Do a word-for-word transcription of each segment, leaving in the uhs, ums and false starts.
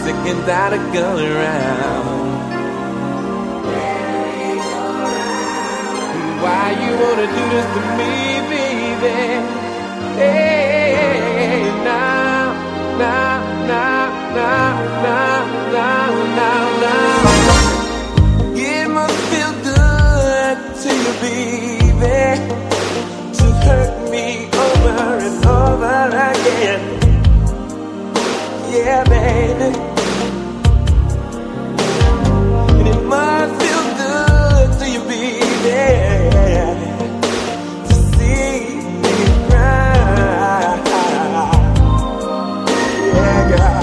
sick and tired of going round. Why you wanna do this to me, baby? Hey, now, now, now, now, now, now, now, now. It must feel good to you, baby, to hurt me over and over again. Yeah, baby. And it must feel good to you, baby, to see me cry. Yeah, girl.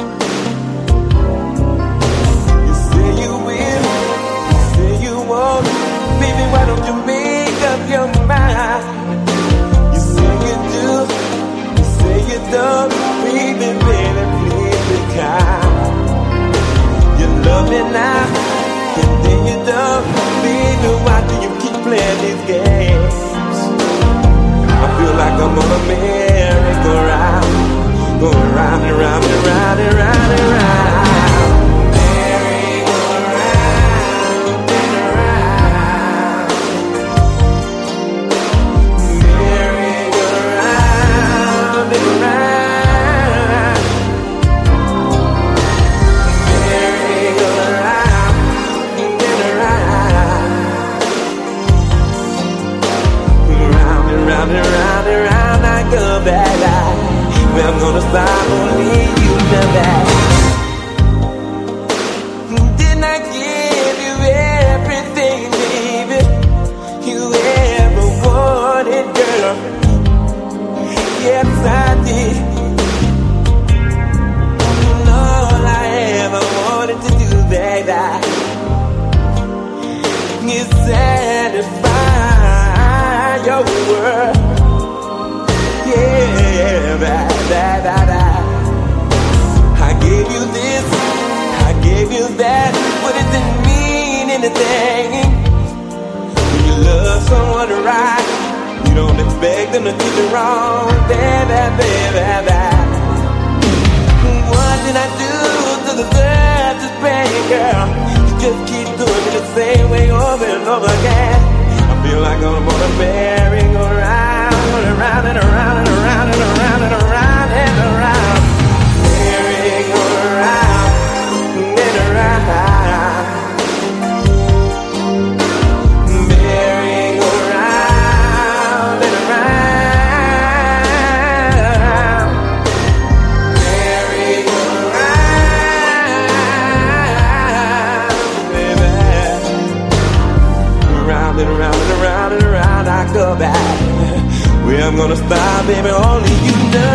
You say you will, you say you won't. Baby, why don't you make up your mind? You say you do, you say you don't. Baby, baby, please be kind. You love me now, and then you don't. Baby, why do you keep playing these games? I feel like I'm on a merry-go-round, going round and round and round and round and round. Round and round and round I go back. Where I'm gonna stop, only you know that. Didn't I give you everything, baby, you ever wanted, girl? Yes, I did. And all I ever wanted to do, baby, is satisfy your world. Yeah, da, da, da, da. I gave you this, I gave you that, but it didn't mean anything. When you love someone right, you don't expect them to do you wrong, baby, baby, baby. What did I do to deserve this pain, girl? You just keep doing it the same way over and over again. I feel like I'm on a merry-go-round, around and around and around and around and around and around. Merry-go-round and around. Merry-go-round and around. Merry-go-round, baby. Around and around and around and around I go back. Where I'm gonna stop, baby, only you know.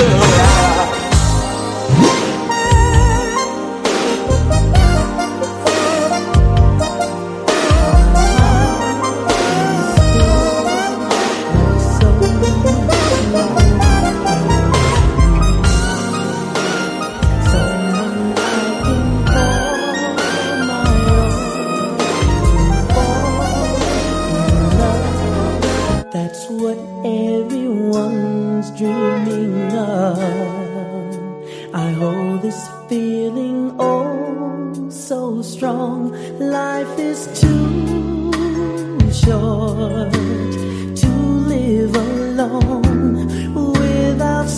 That's what everyone's dreaming of. I hold this feeling oh so strong. Life is too short to live alone without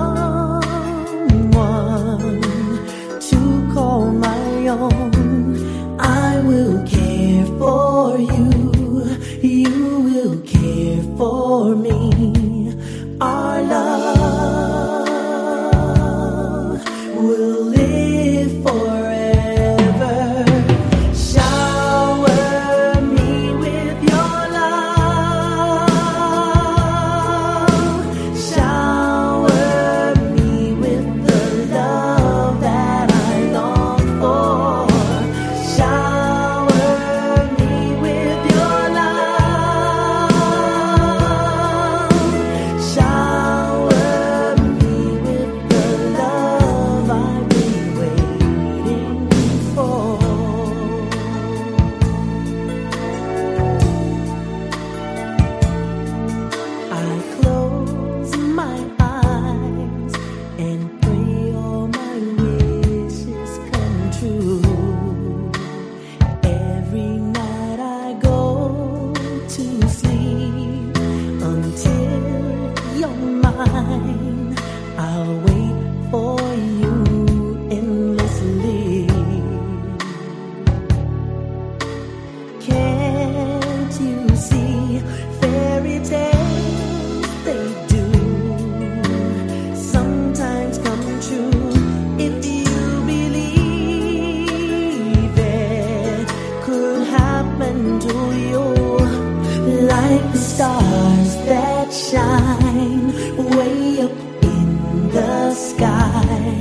someone to call my own. I will care for you, you will care for me. Our love will live forever. Shower me with your love.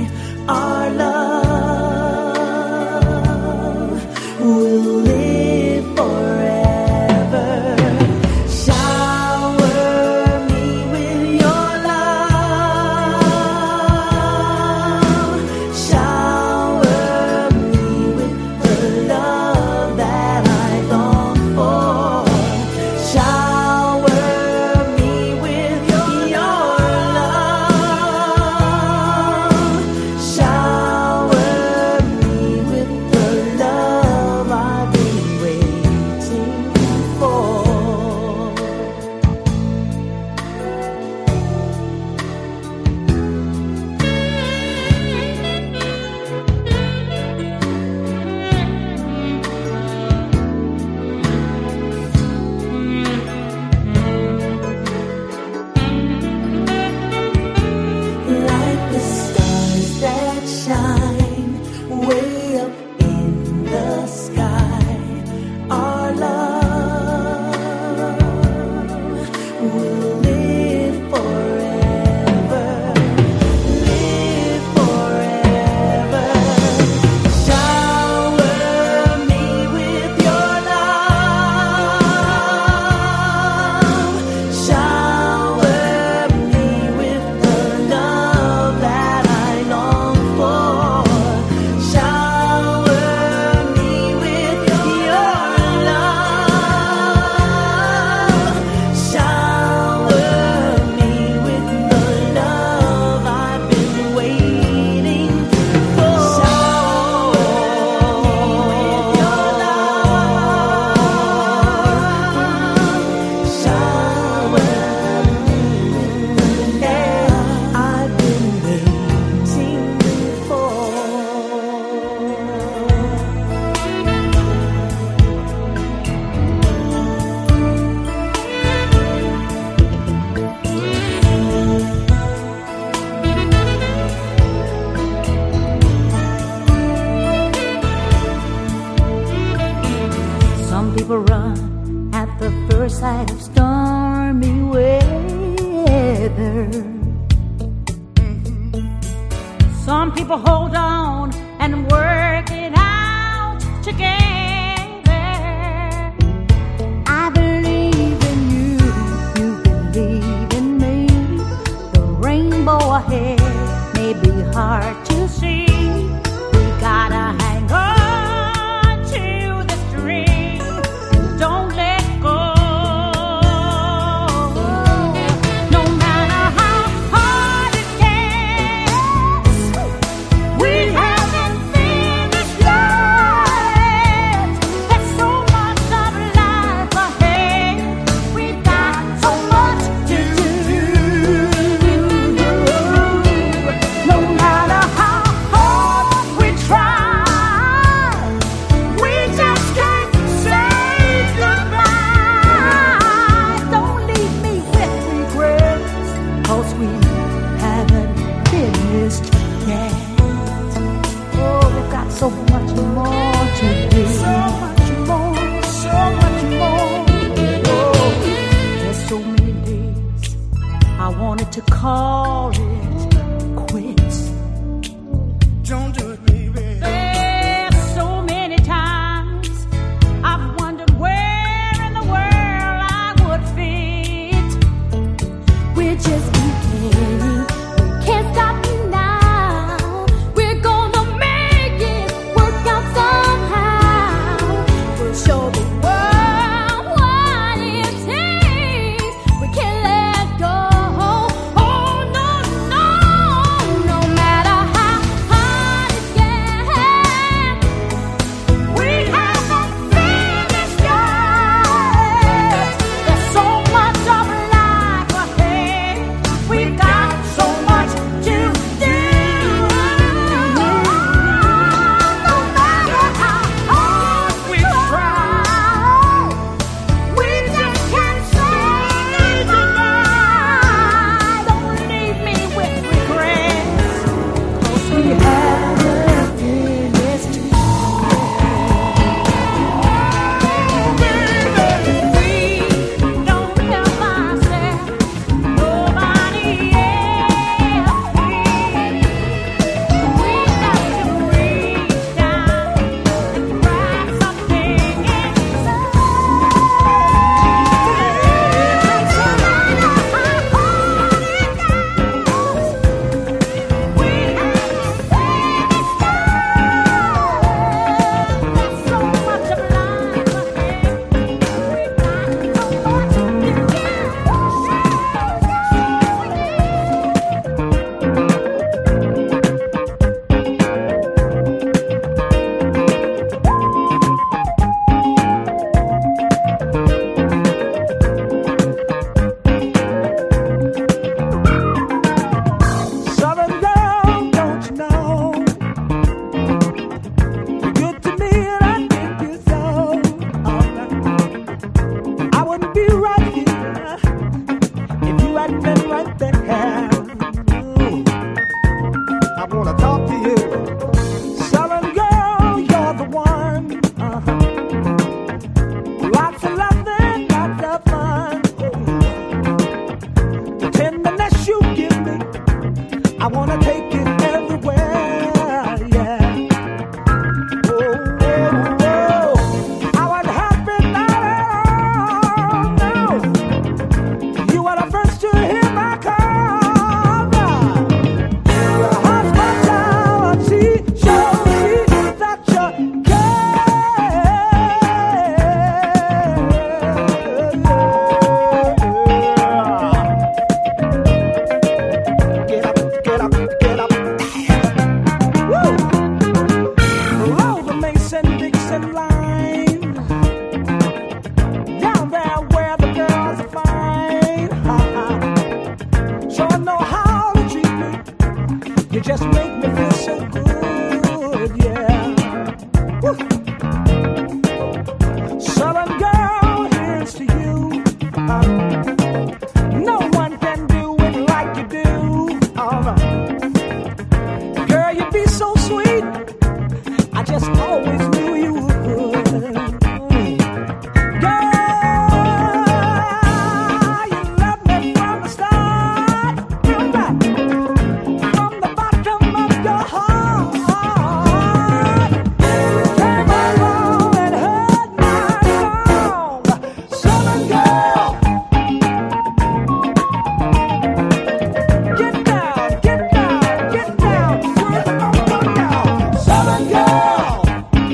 our love will live forever. Shower me with your love. Shower me with the love that I long for. Shower me with your love. Shower me with the love I've been waiting for. Like the stars that shine way up in the sky, our love will live forever, live forever. Shower me with your love. Shower me with the love that I long for. Shower me with your love. Shower me with the love I've been waiting for. Shower me with your love. Shower me with the love I've been waiting for. Some people run at the first sight of stormy weather. Some people hold on and work it out together. I believe in you, you believe in me. The rainbow ahead may be hard to see. We gotta hang on to this dream. Don't let go. No matter how hard it gets, we haven't finished yet. There's so much of life ahead. We've got so much to do. No matter how hard so good, yeah. Woo. Southern girl, here's to you. Uh, no one can do it like you do. Oh, no. Girl, you be so sweet. I just always knew you would. Southern girl,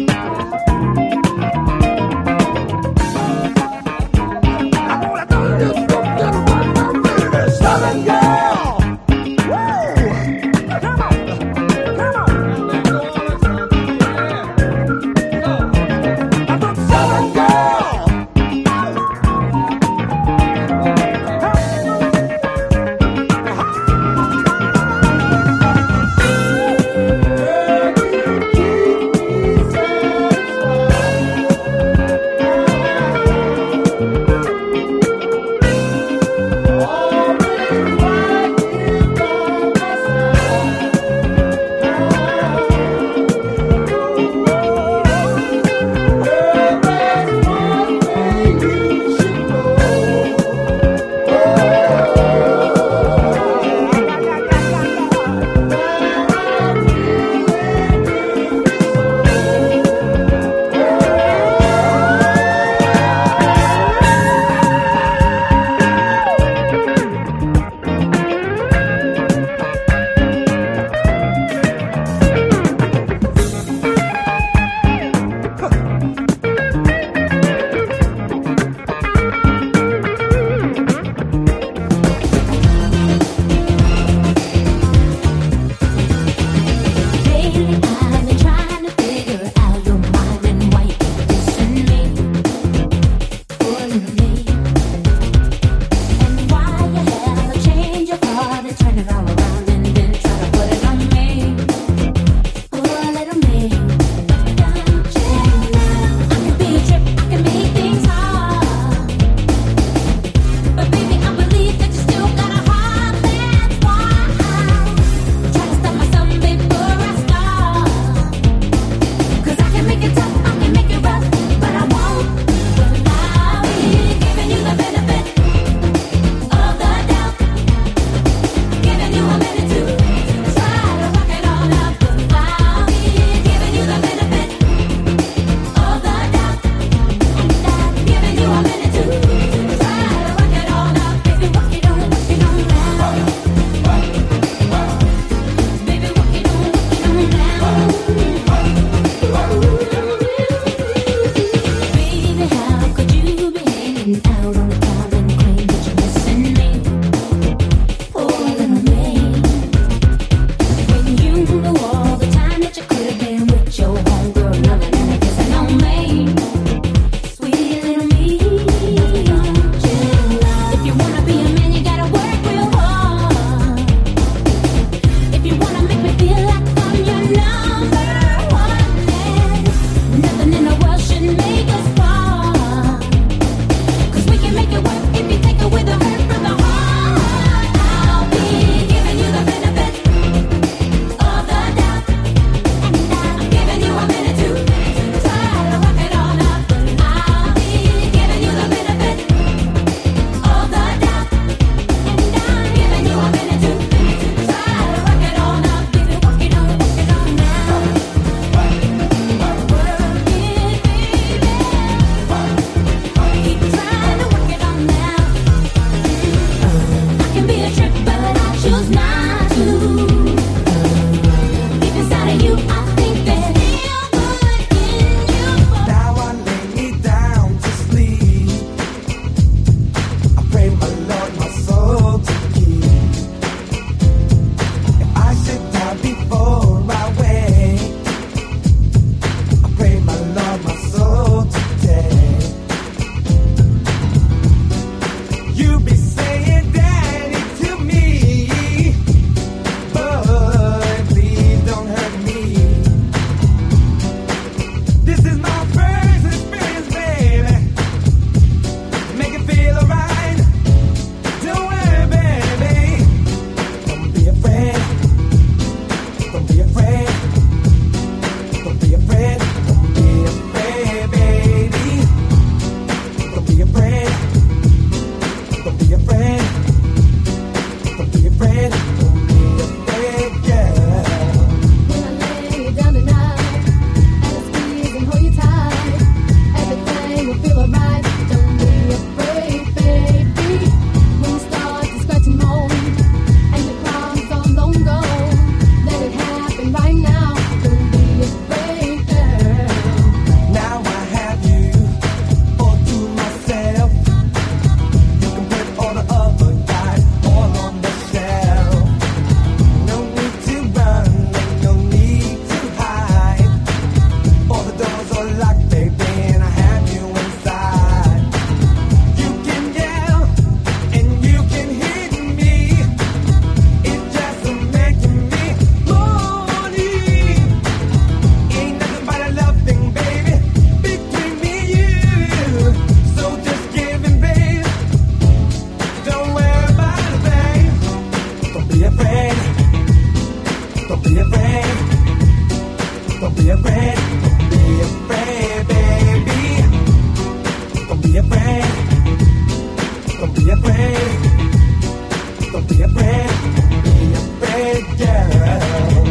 afraid. Don't be afraid. Don't be afraid, baby. Don't be afraid. Don't be afraid. Don't be afraid. Don't be afraid, girl.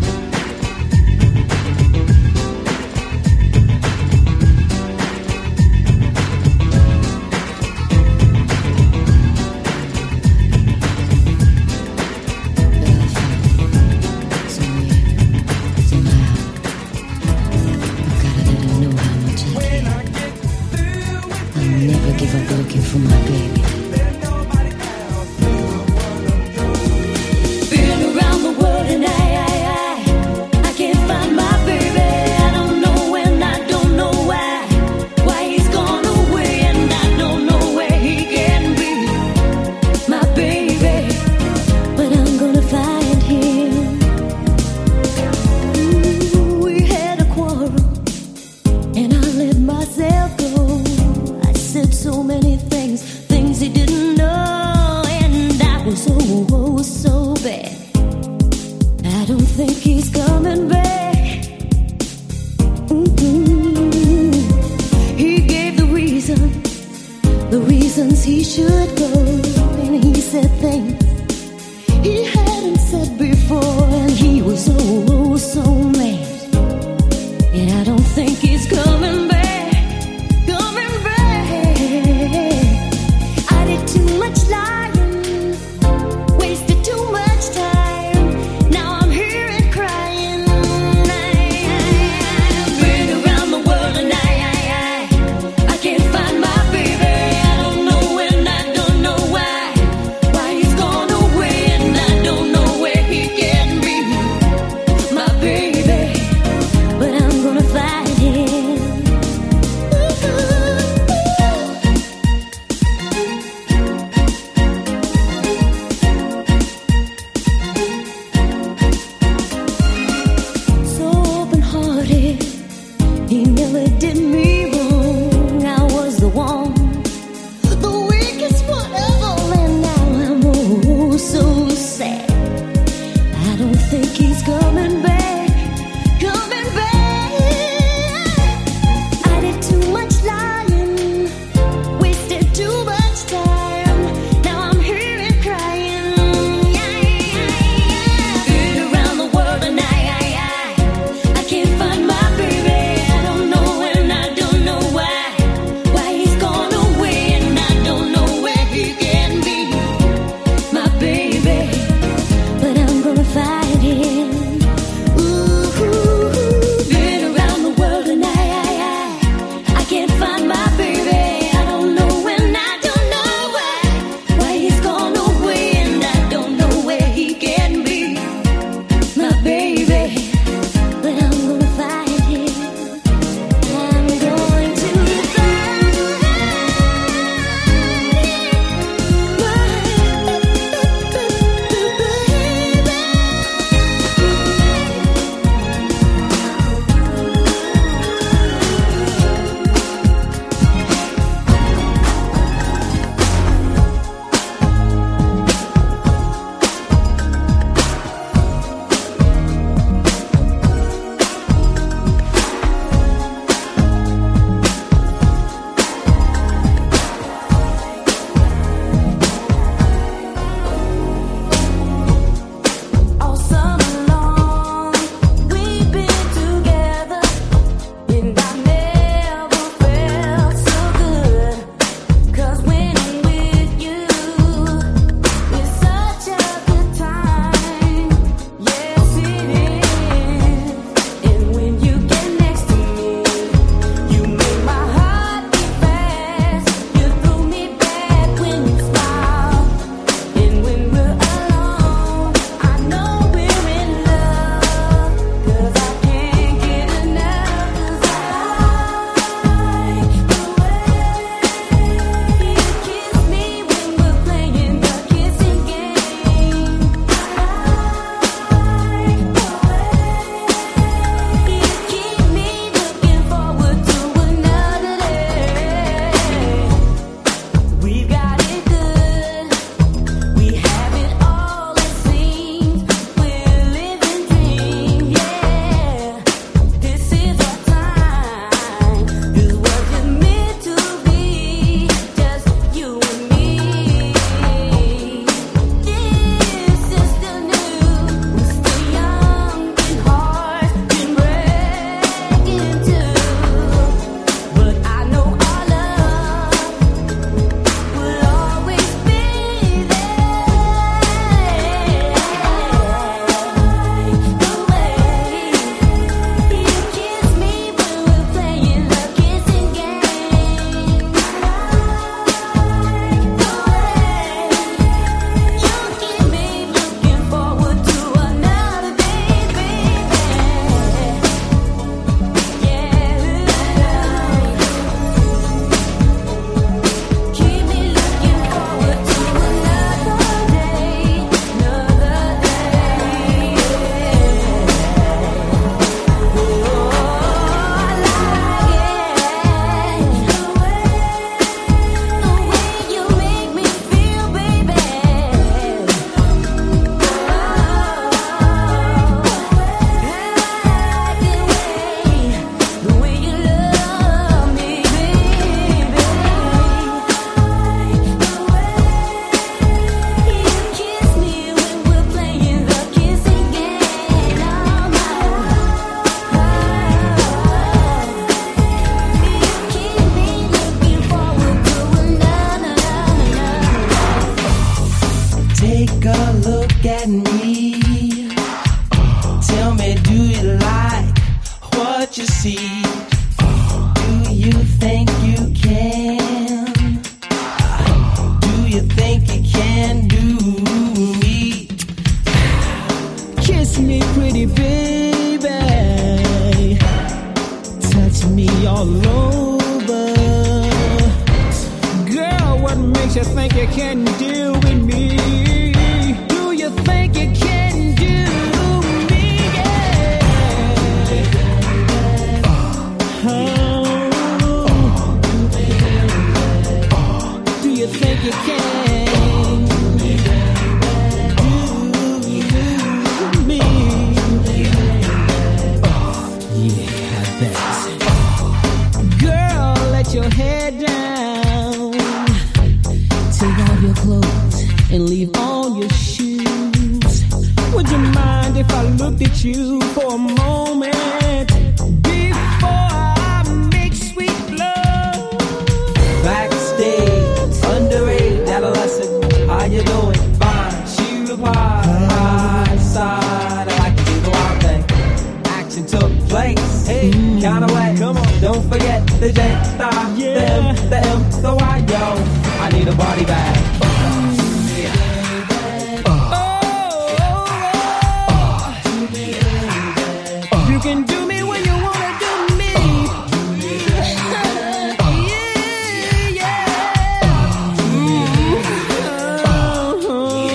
Give up looking for my baby. Been around the world and I, I, I, I can't find my baby. I don't know when, I don't know why, why he's gone away, and I don't know where he can be, my baby. But I'm gonna find him. Ooh, we had a quarrel, and I let myself go. Said so many things me, do you like what you see? Do you think you can? Do you think you can do me? Kiss me, pretty baby. Touch me all over. Girl, what makes you think you can deal with me? Do you think you can do me? Yeah. Oh. Do you think you can do me? Yeah, I bet. Girl, let your head down. Take off your clothes and leave on your shoes. Would you mind if I looked at you for a moment before I make sweet love? Backstage, underage, adolescent, how you doing? Fine, she replied, I side, I like to do the wild thing. Action took place, hey, kinda wet, come on, don't forget the J, the I, the M, the M, the Y, yo, I need a body bag. You can do me when you wanna do me. Yeah, yeah. Mm. Oh,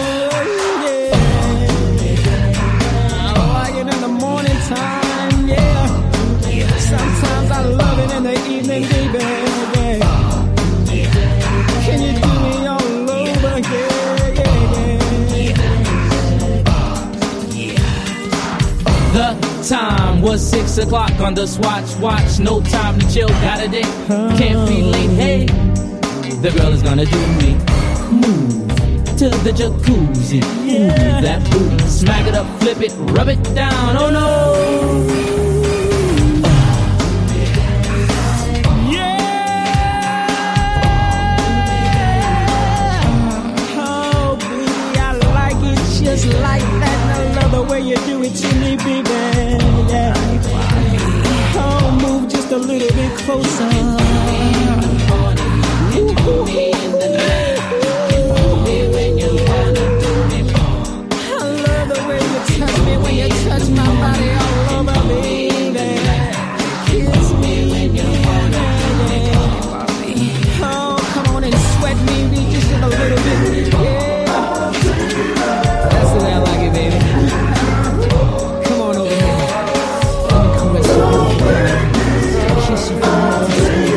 yeah. I like it in the morning time, yeah. Sometimes I love it in the evening, baby. Yeah. Can you do me all over? Yeah, yeah, yeah. The time was six o'clock on the swatch watch. No time to chill, got a date. Can't be late, hey. The girl is gonna do me. Move to the jacuzzi. Move that booty. Smack it up, flip it, rub it down. Oh no. Just like that, and I love the way you do it to me, baby. Yeah. Oh, move just a little bit closer. I love the way you touch me when you touch my body all over me, baby. Kiss me when you wanna. Oh, come on and sweat me just a little bit. Yeah. That's the way I like it, baby. Come on over here. Let me caress you. Kiss you.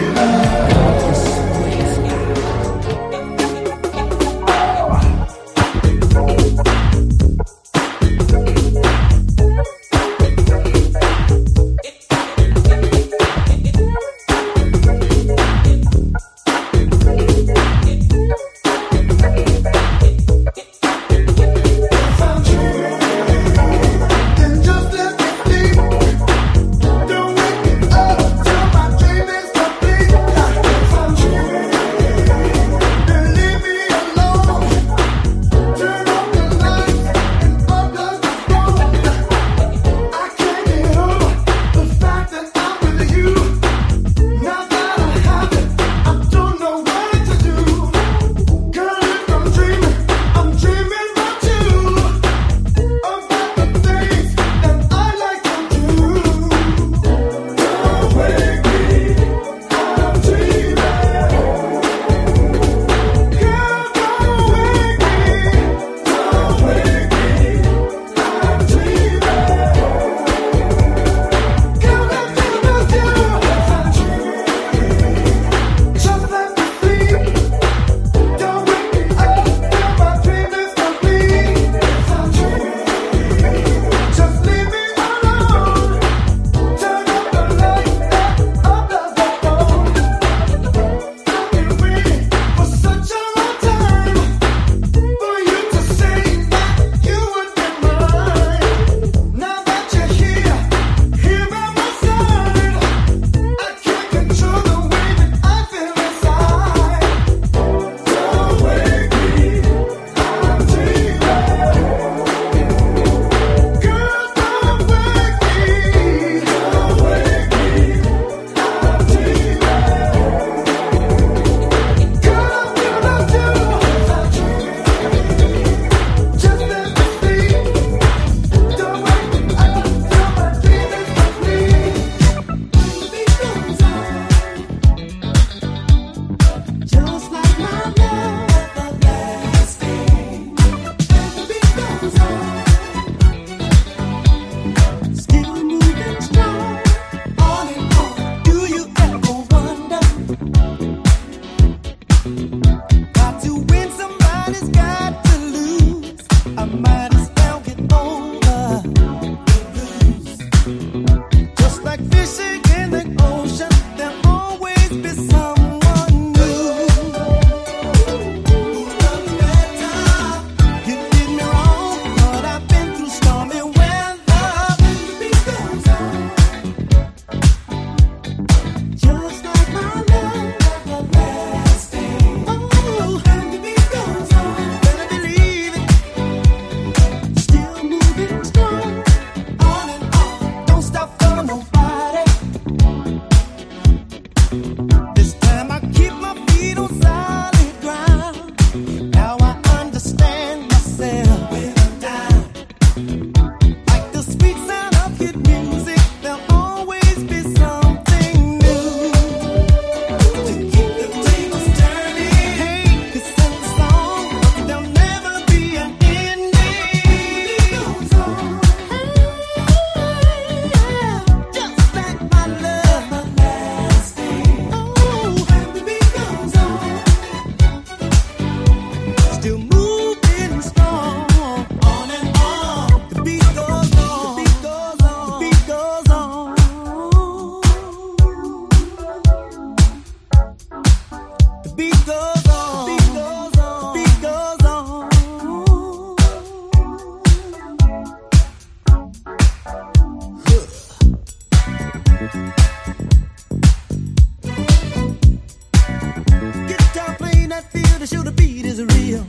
Guitar playing that feel to show the beat is real.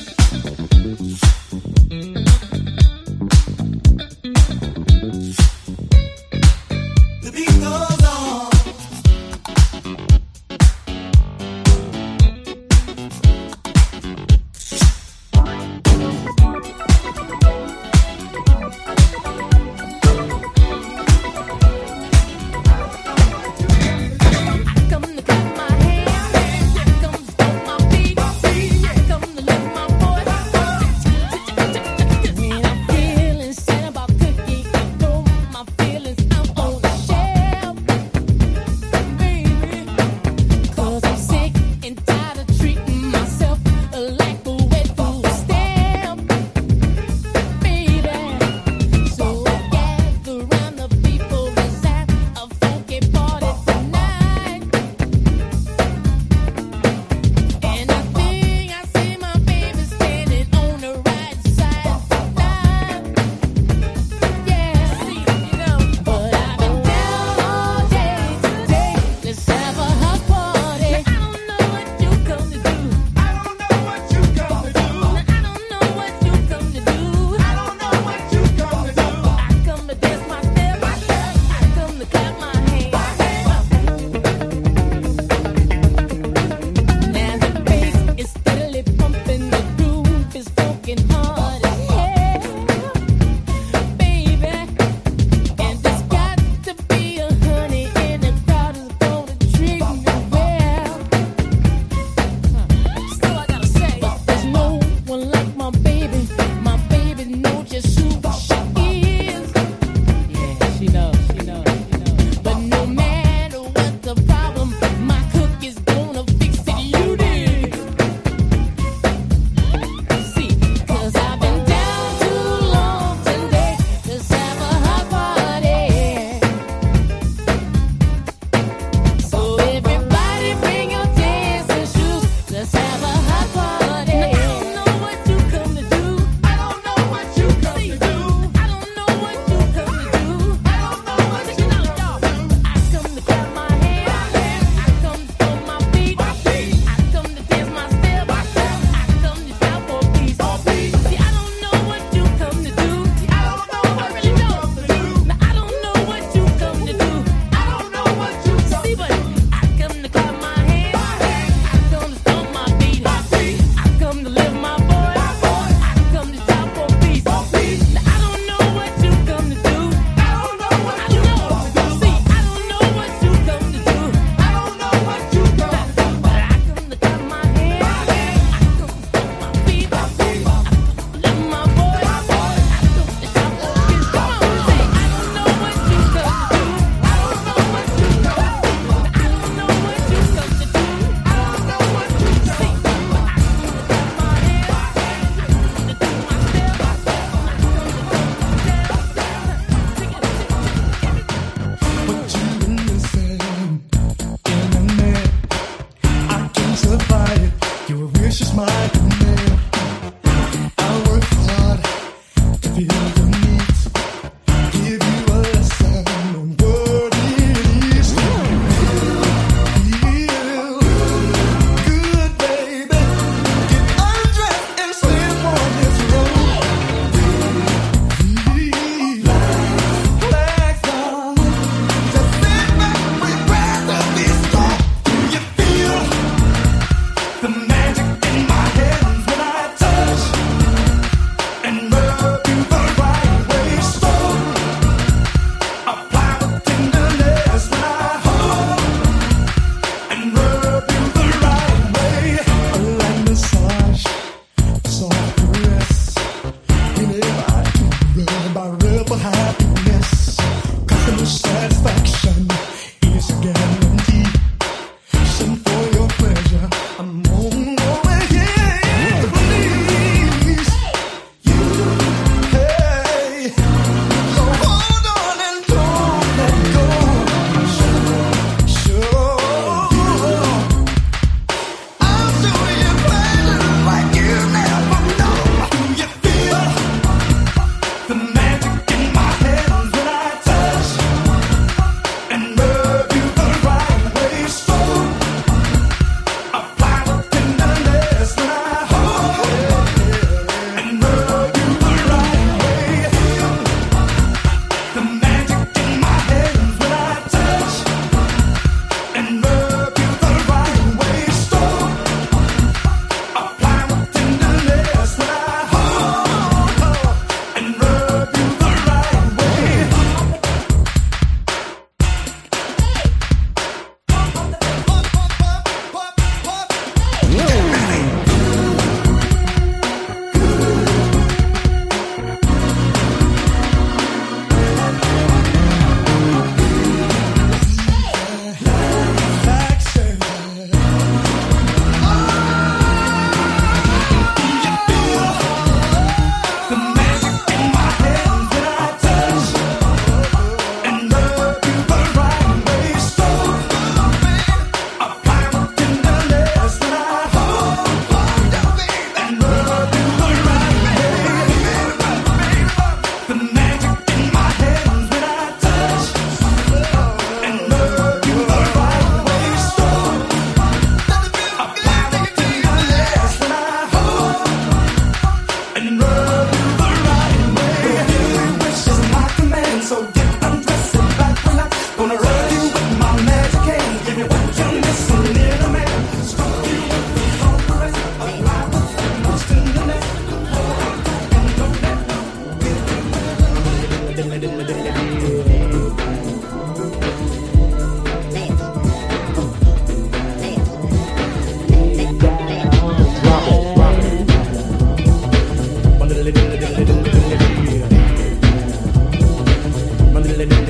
The beat goes on.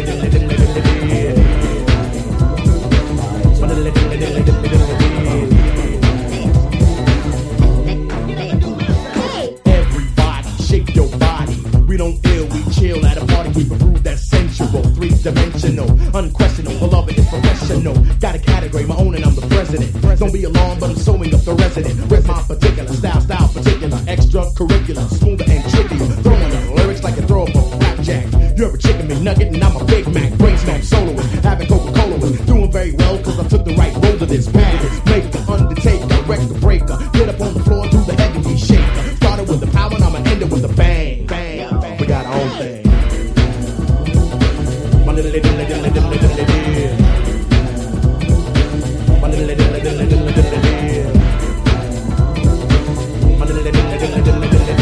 Everybody, shake your body. We don't ill, we chill at a party. We prove that's sensual, three-dimensional, unquestionable. Beloved is professional. Got a category, my own, and I'm the president. Don't be alarmed, but I'm sewing up the resident. With my particular style, style particular, extracurricular, smoother and trickier. Throwing the lyrics like a throw up a flapjack. You're a chicken McNugget, and I'm a Big Mac. Brainstorm soloist, having Coca-Cola was doing very well, cause I took the right road to this path. Make the undertaker, wreck the breaker. Get up on the floor, do the heavy shaker. Started with the power, and I'ma end it with a bang. Bang, bang. We got our own thing. My little, little, little, little, little, little, little. My little, little, little, little, little, little, little. My little, little, little, little, little, little, little.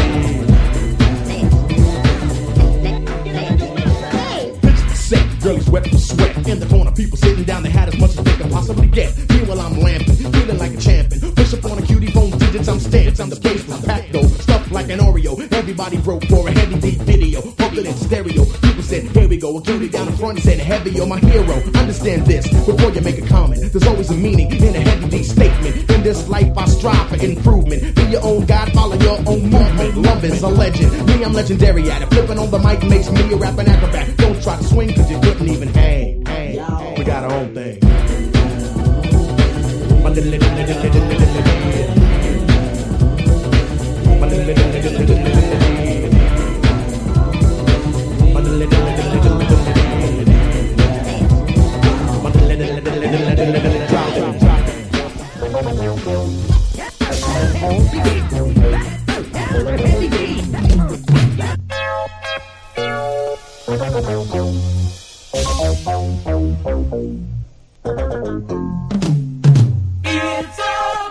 Set, girlies wet from sweat. In the corner, people sitting down, they had as much as they could possibly get. Meanwhile, I'm lamping, feeling like a champion. Push up on a cutie phone digits, I'm stamped. I'm the bass was packed though, stuffed like an Oreo. Everybody broke for a heavy deep video, pumped it in stereo. People said, here we go, a cutie down in front and said, heavy, you're my hero. Understand this, before you make a comment, there's always a meaning in a heavy deep statement. In this life, I strive for improvement. Be your own God, follow your own movement. Love is a legend, me, I'm legendary at it. Flipping on the mic makes me a rapping acrobat. Don't try to swing, cause you couldn't even hang. hang. We got our own thing. My little, little, little, little, little, little, little. My little, little, little, little, little, little, little. My little, little, little, little, little, little, little. My little, little, little, little, little, little, little. Drop it, drop It's all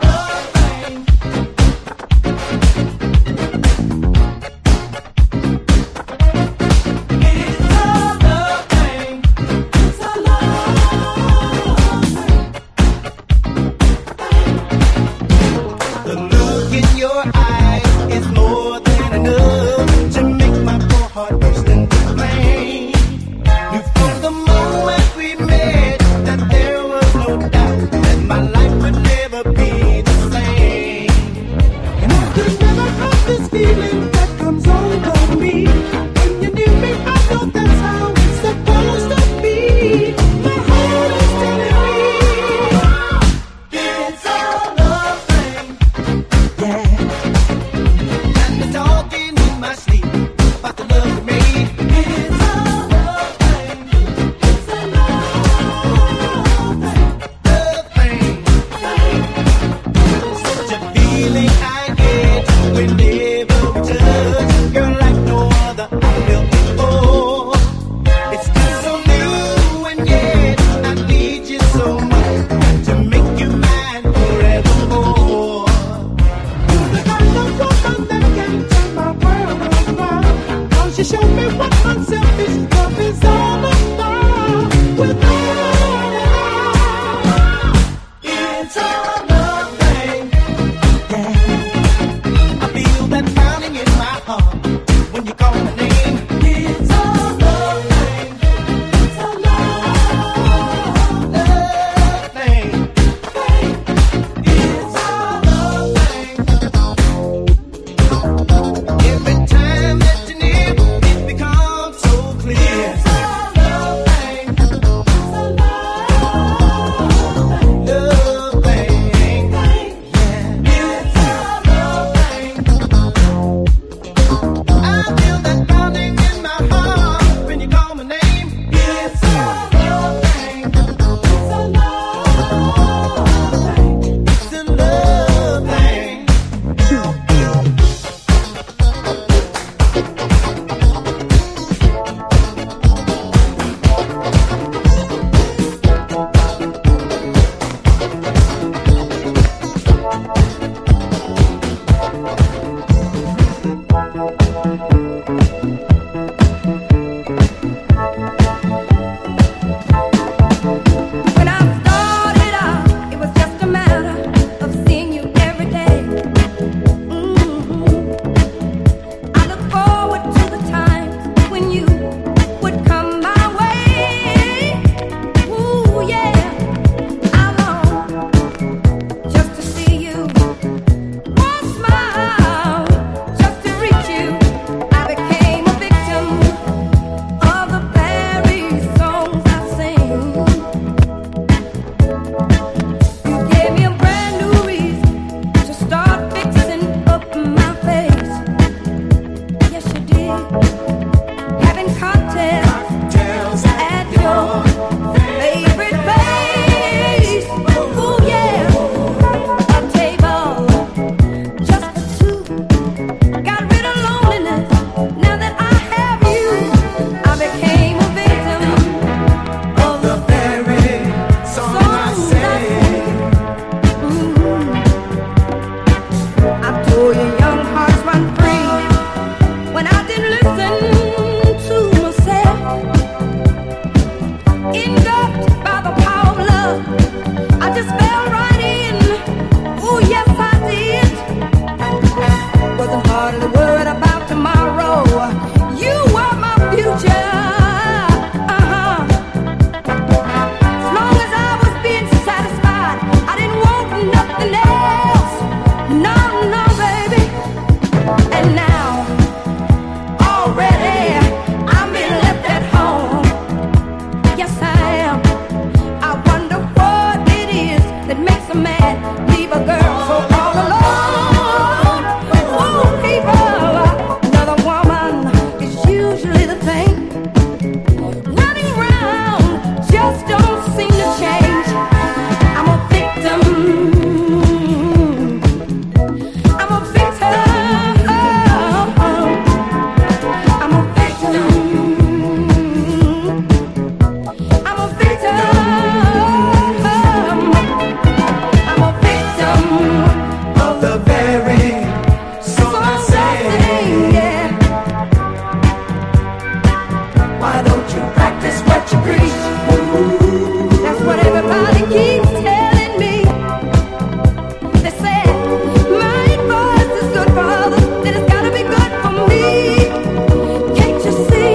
That's what everybody keeps telling me. They say my advice is good for others, then it's gotta be good for me. Can't you see?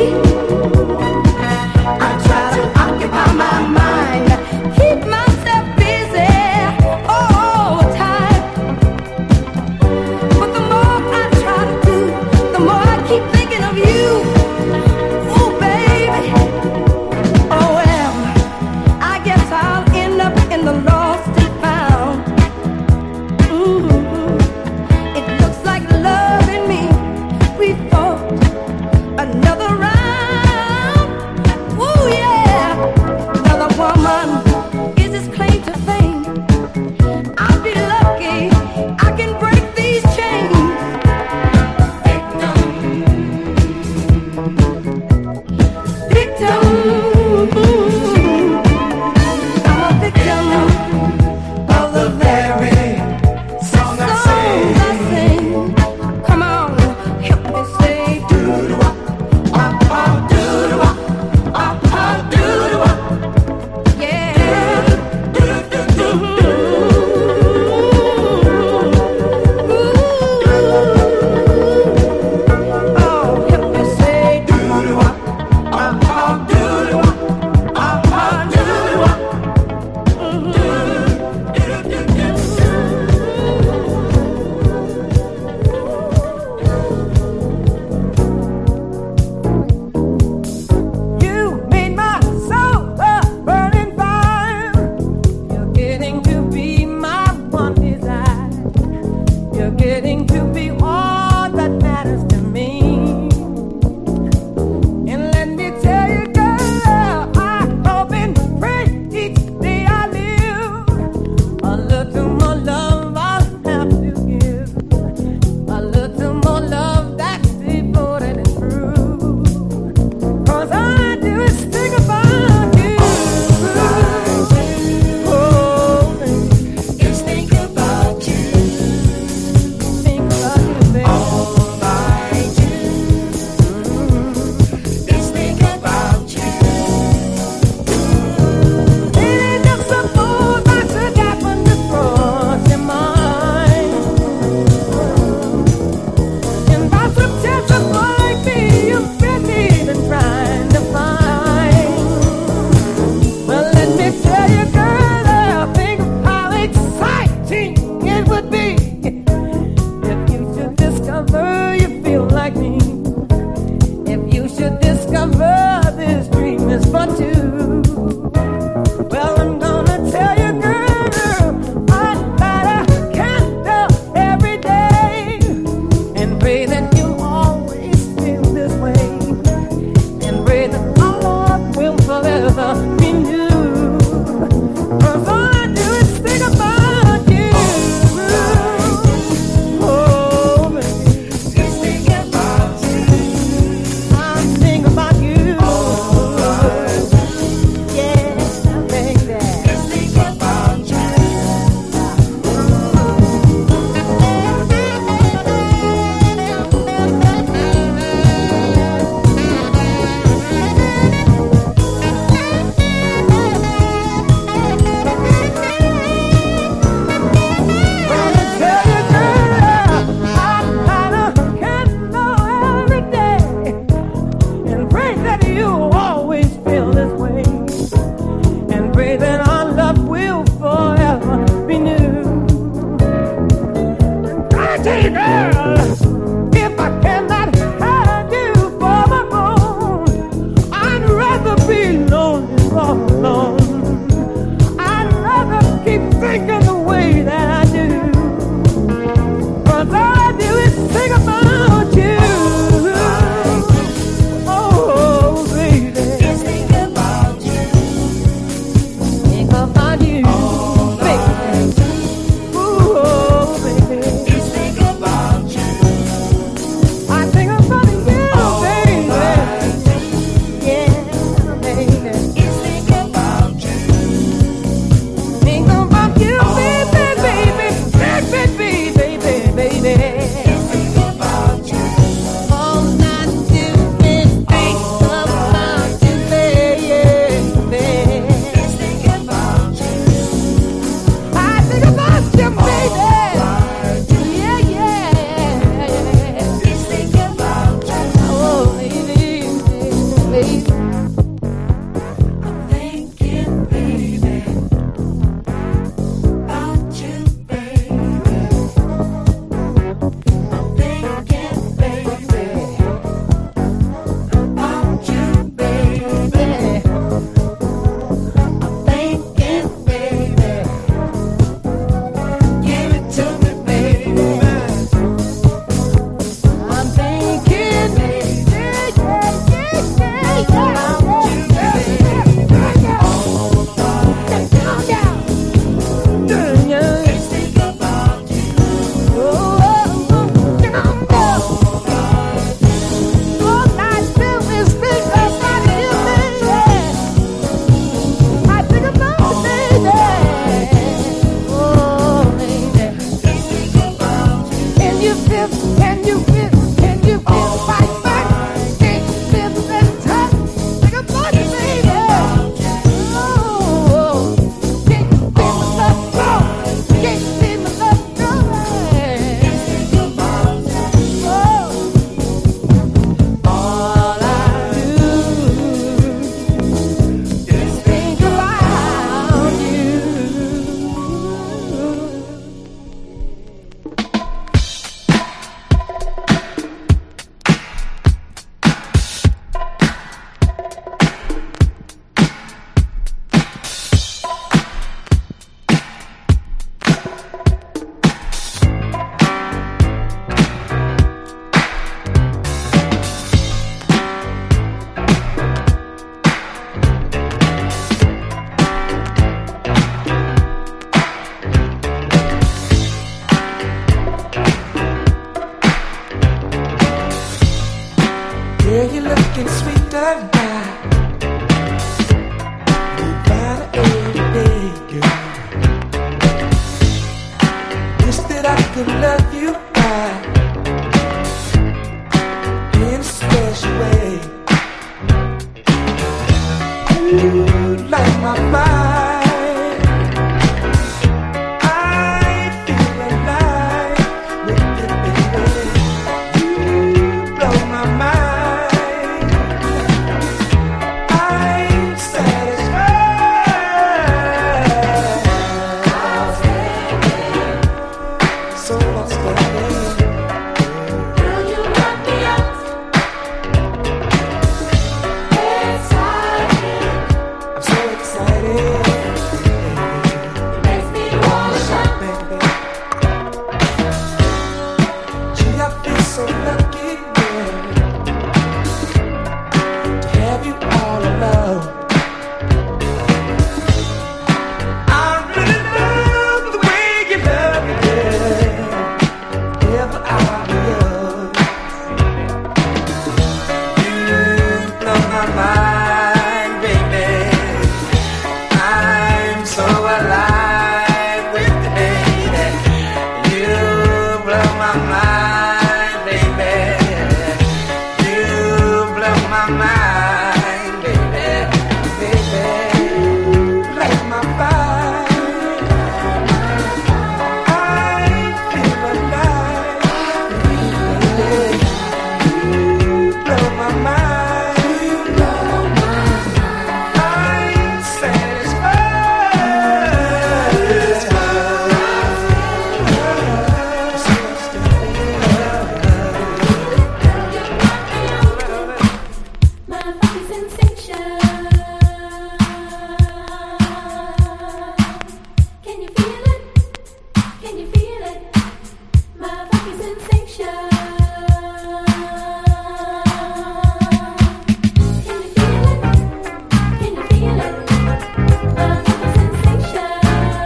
I try to occupy my mind, keep myself busy all the time. But the more I try to do, the more I keep thinking of you. Oh, baby. Oh, well, light my fire. I feel alive with you, baby. You blow my mind. I'm satisfied. So lost again. Girl, you knock me out. Excited. I'm so excited. Makes me wanna shout. Baby. Gee, I feel so lucky, yeah, to have you all alone. I really love the way you love me, yeah. Ever I'll be yours. You blow my mind, baby. I'm so alive with you, baby. You blow my mind, baby. You blow my mind, baby. Baby, light my fire. I feel alive, baby. You blow my mind. I'm My fucking sensation. Can you feel it? Can you feel it? My fucking sensation. Can you feel it? Can you feel it? My fucking sensation.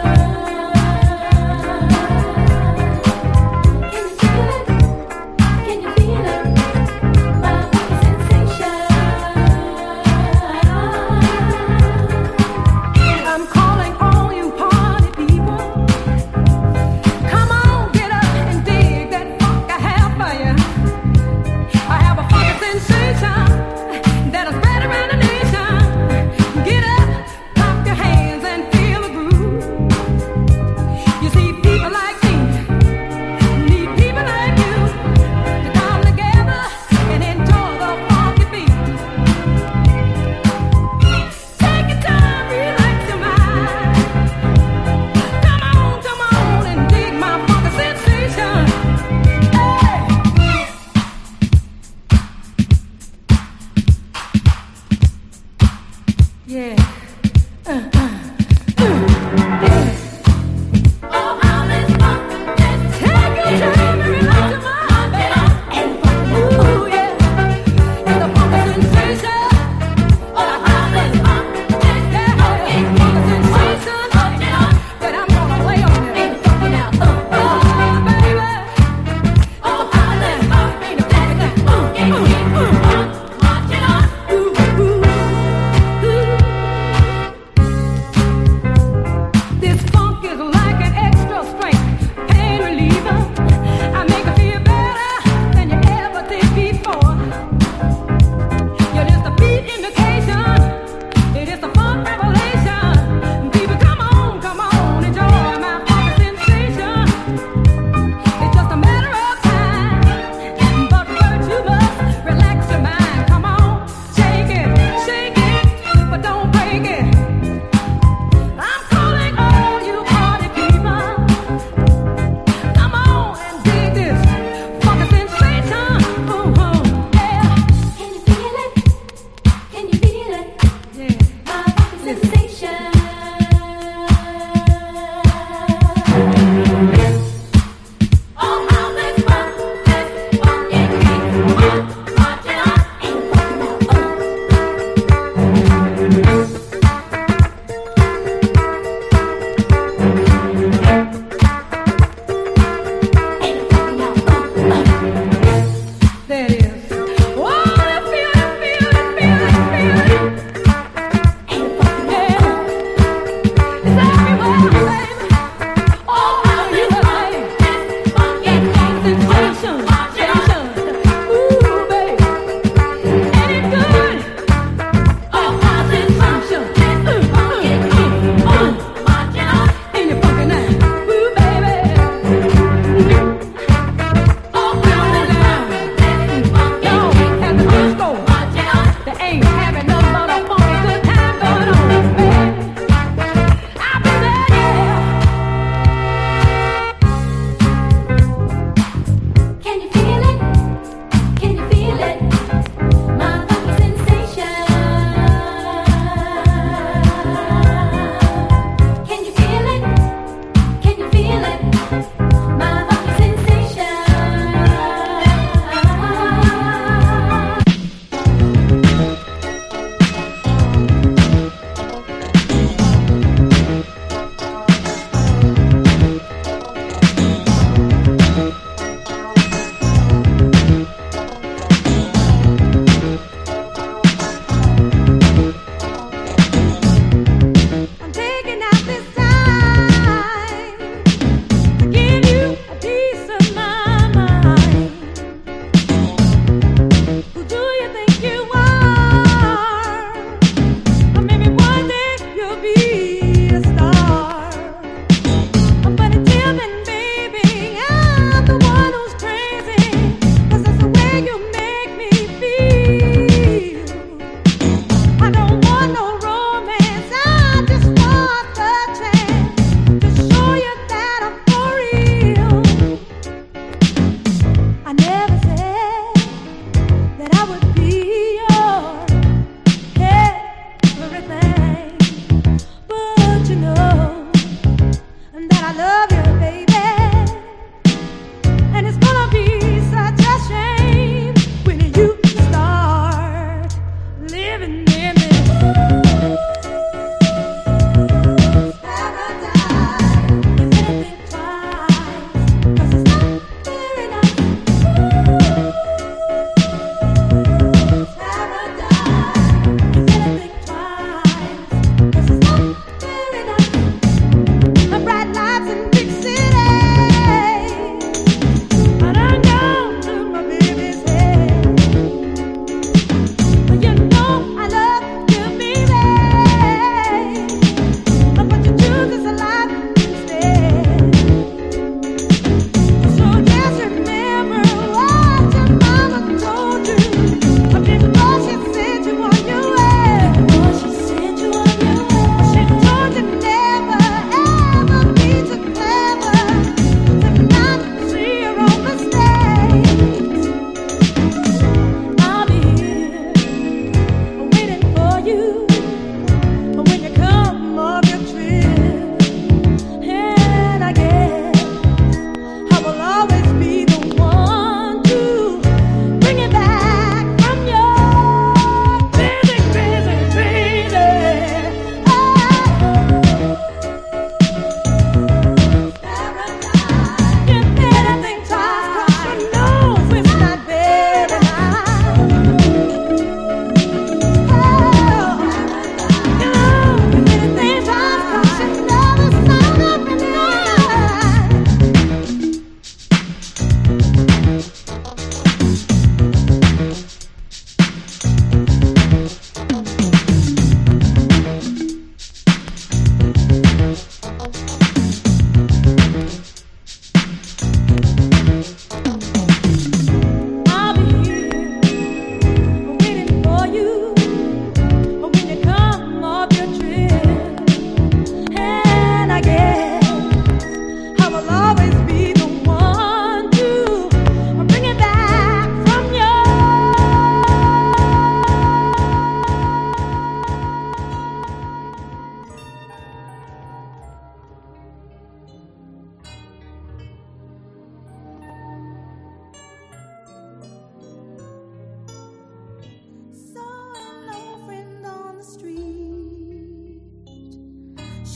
Can you feel it? Can you feel it? My fucking sensation. I'm calling all you party people. Come on, get up and dig that funk I have for you. I have a funky sensation that'll spread around the nation. Get up, clap your hands and feel the groove. You see, people like me need people like you to come together and enjoy the funky beat. Take your time, relax your mind. Come on, come on and dig my funky sensation. Hey! Yeah. Uh, uh, uh, yeah. Oh, how this funk is. Take your time and relax your mind, baby. Ooh, yeah. It's a funky sensation. Oh, how this funk is. Yeah, it's a funky sensation that I'm gonna lay on you. Oh, baby. Oh, how this funk is. Ooh, ooh, ooh. March it on. Ooh, ooh, ooh.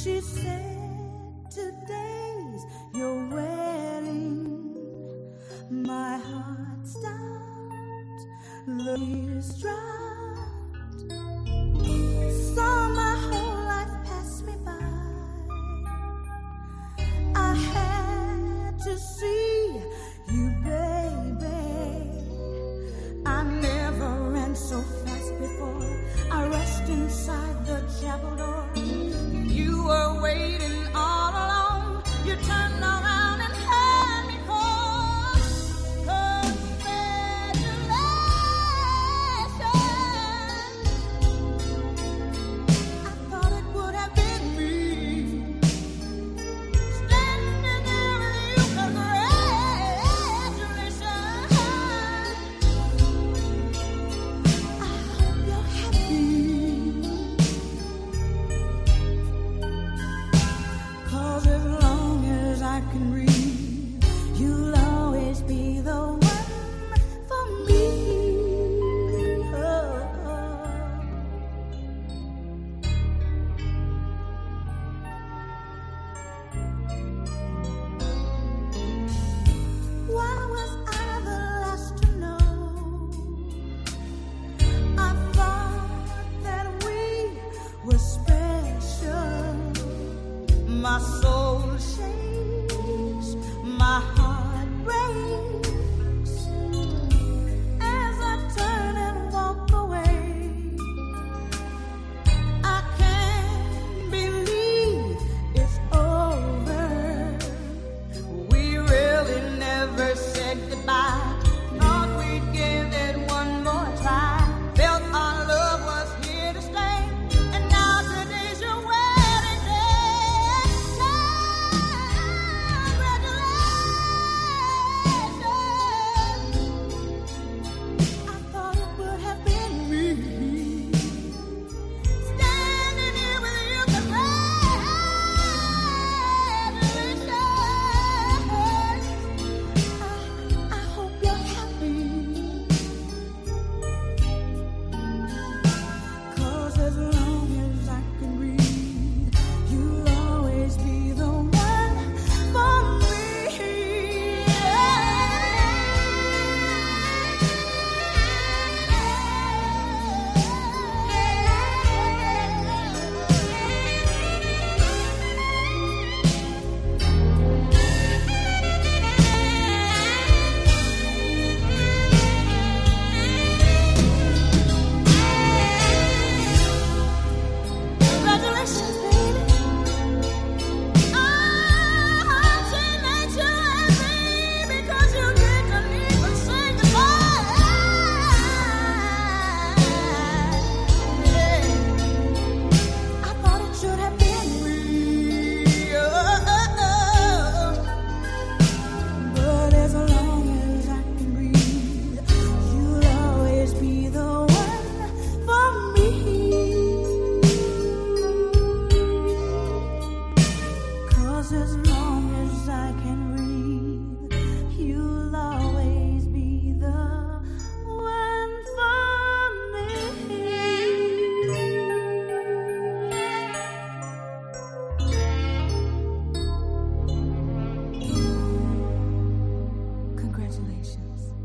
she said, today's your wedding. My heart stopped, the tears dropped. Saw my whole life pass me by. I had to see you, baby. I never ran so fast before. I rushed inside the chapel door. You were waiting all alone. You turned around and had me call. Congratulations. I thought it would have been me standing there with you. Congratulations. I hope you're happy. 'Cause as long as I can read, you'll always be the one for me. Oh, oh. Why was I the last to know? I thought that we were special. My soul shakes, my heart breaks as I turn and walk away. I can't believe it's over. We really never said goodbye. Thought we'd give it one more try. Felt our love was here to stay. And now today's your wedding day. Congratulations. I thought it would have been me standing here with you. Congratulations. I, I hope you're happy. 'Cause as long as I can read, you'll always be the one for me. Congratulations, baby. I hope she made you happy because you didn't even say goodbye. Yeah. I thought it should have been me. Oh, but as long as I can read, you'll always be the one for me. 'Cause as long as I can read, you'll always be the one for me. Congratulations.